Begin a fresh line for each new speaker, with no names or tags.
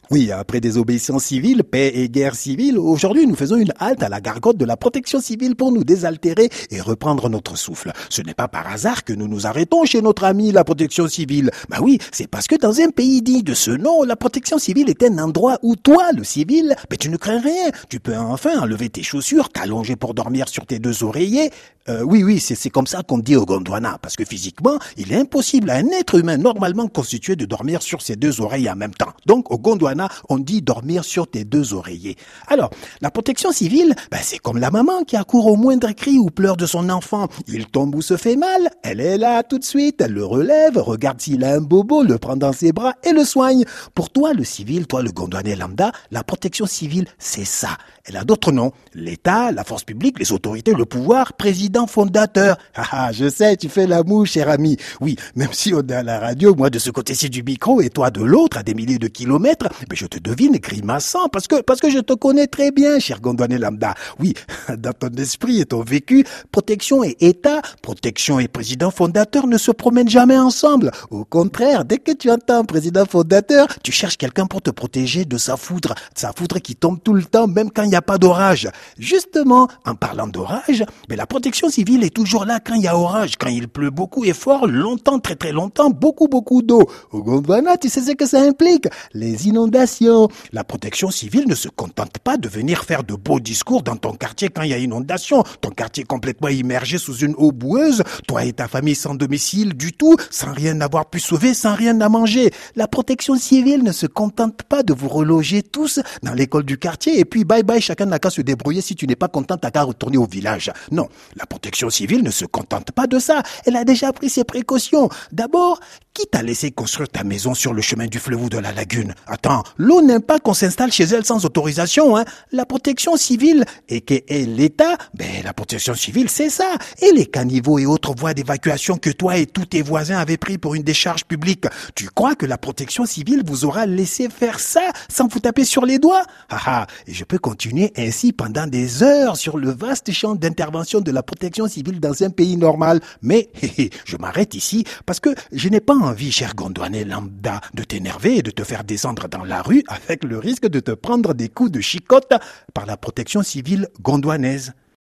Oui, après désobéissance civile, paix et guerre civile, aujourd'hui nous faisons une halte à la gargote de la protection civile pour nous désaltérer et reprendre notre souffle. Ce n'est pas par hasard que nous nous arrêtons chez notre ami la protection civile. Bah oui, c'est parce que dans un pays digne de ce nom, la protection civile est un endroit où toi, le civil, tu ne crains rien. Tu peux enfin enlever tes chaussures, t'allonger pour dormir sur tes deux oreillers. Oui, c'est comme ça qu'on dit au Gondwana, parce que physiquement, il est impossible à un être humain normalement constitué de dormir sur ses deux oreilles en même temps. Donc au Gondwana, on dit dormir sur tes deux oreillers. Alors, la protection civile, c'est comme la maman qui accourt au moindre cri ou pleure de son enfant. Il tombe ou se fait mal, elle est là tout de suite, elle le relève, regarde s'il a un bobo, le prend dans ses bras et le soigne. Pour toi, le civil, toi le Gondwanais lambda, la protection civile, c'est ça. Elle a d'autres noms. L'État, la force publique, les autorités, le pouvoir, président, fondateur. Ah, je sais, tu fais la moue, cher ami. Oui, même si on est à la radio, moi de ce côté-ci du micro et toi de l'autre, à des milliers de kilomètres, je te devine grimaçant parce que je te connais très bien, cher Gondwanais lambda. Oui, dans ton esprit et ton vécu, protection et État, protection et président fondateur ne se promènent jamais ensemble. Au contraire, dès que tu entends président fondateur, tu cherches quelqu'un pour te protéger de sa foudre qui tombe tout le temps, même quand il n'y a pas d'orage. Justement, en parlant d'orage, la protection civile est toujours là quand il y a orage, quand il pleut beaucoup et fort, longtemps, très très longtemps, beaucoup d'eau. Au Gondwana, tu sais ce que ça implique? Les inondations. La protection civile ne se contente pas de venir faire de beaux discours dans ton quartier quand il y a inondation, ton quartier complètement immergé sous une eau boueuse, toi et ta famille sans domicile du tout, sans rien avoir pu sauver, sans rien à manger. La protection civile ne se contente pas de vous reloger tous dans l'école du quartier et puis bye bye, chacun n'a qu'à se débrouiller, si tu n'es pas content, t'as qu'à retourner au village. Non, la protection civile ne se contente pas de ça. Elle a déjà pris ses précautions. D'abord, qui t'a laissé construire ta maison sur le chemin du fleuve ou de la lagune? Attends, l'eau n'aime pas qu'on s'installe chez elle sans autorisation, hein. La protection civile, et l'État, la protection civile, c'est ça. Et les caniveaux et autres voies d'évacuation que toi et tous tes voisins avaient pris pour une décharge publique. Tu crois que la protection civile vous aura laissé faire ça sans vous taper sur les doigts? Et je peux continuer ainsi pendant des heures sur le vaste champ d'intervention de la protection civile dans un pays normal. Mais je m'arrête ici parce que je n'ai pas envie, cher Gondwanais lambda, de t'énerver et de te faire descendre dans la rue avec le risque de te prendre des coups de chicotte par la protection civile gondwanaise.